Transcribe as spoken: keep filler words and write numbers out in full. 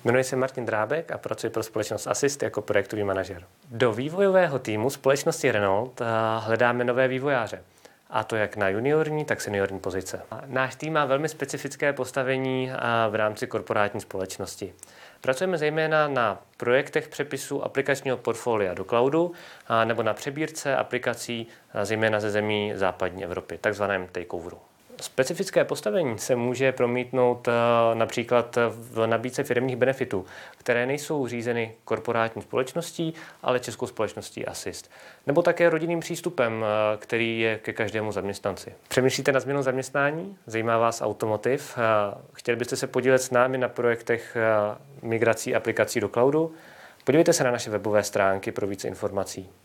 Jmenuji se Martin Drábek a pracuji pro společnost Asist jako projektový manažer. Do vývojového týmu společnosti Renault hledáme nové vývojáře. A to jak na juniorní, tak seniorní pozice. Náš tým má velmi specifické postavení v rámci korporátní společnosti. Pracujeme zejména na projektech přepisu aplikačního portfolia do cloudu nebo na přebírce aplikací zejména ze zemí západní Evropy, takzvaném takeoveru. Specifické postavení se může promítnout například v nabídce firemních benefitů, které nejsou řízeny korporátní společností, ale českou společností Asist. Nebo také rodinným přístupem, který je ke každému zaměstnanci. Přemýšlíte na změnu zaměstnání? Zajímá vás automotiv? Chtěli byste se podílet s námi na projektech migrací aplikací do cloudu? Podívejte se na naše webové stránky pro více informací.